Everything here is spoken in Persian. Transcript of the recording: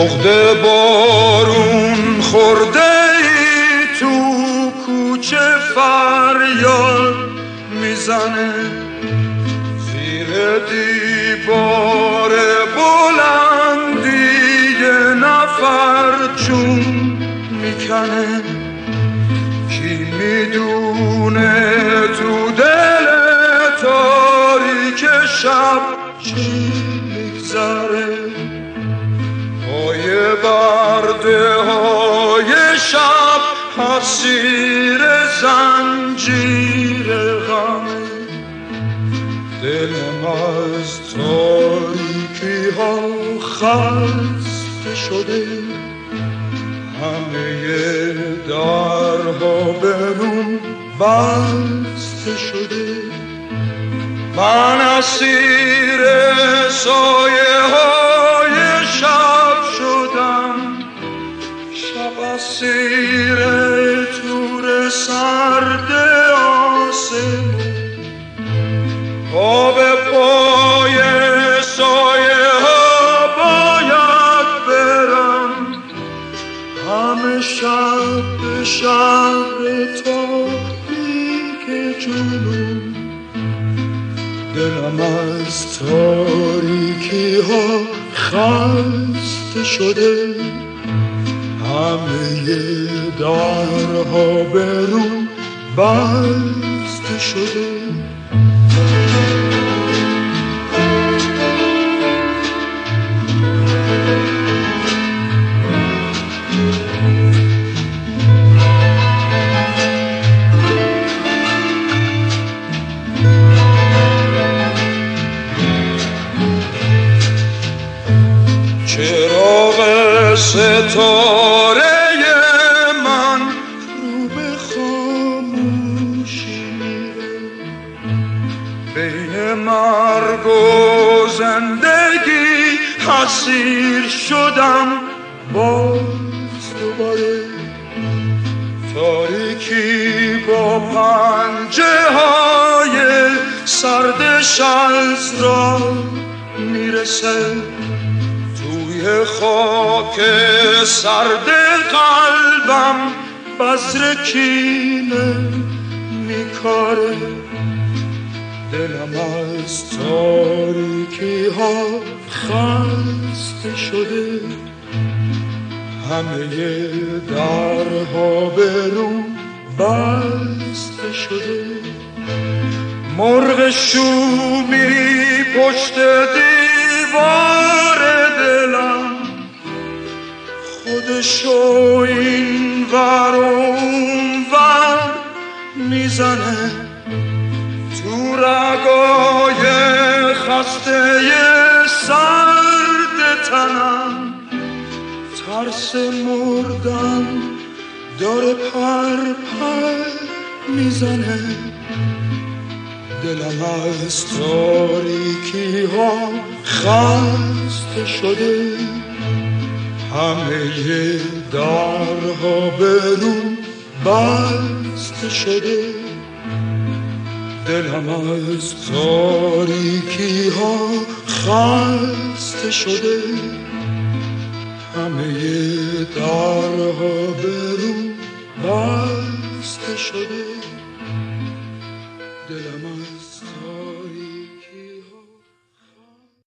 عقده بارون خورده ای تو کوچه فریاد میزنه، زیر دیوار بلندی یه نفر جون میکنه. کی میدونه تو دل تاریک شب چی میگذره؟ پای برده های شب اسیر زنجیر غمه. دلم از تاریکی ها خسته شده، همه درها به روم بسته شده. من اسیر سایه های شب شدم، شب اسیر تور سرد آسمون. پا به پای سایه ها باید برم، همه شب به شهر تاریک جنون. دلم از تاریکی ها خسته شده، همه درها به روم بسته شده. چراغ ستاره من رو به خاموشی میره، بین مرگ و زندگی اسیر شدم باز دوباره. تاریکی با پنجه های سردش از راه میرسه، توی خاک سرد قلبم بذر کینه میکاره. دلم از تاریکی ها خسته شده، همه درها به روم بسته شده. مرغ شومی پشت دیوار دلم، خودشو این ور اون ور میزنه. تو رگای خسته سرد تنم ترس مردن داره پر پر میزنه. دلم از تاریکی ها خسته شده، همه درها به روم بسته شده. دلم از تاریکی ها خسته شده، همه درها به روم بسته شده. دلم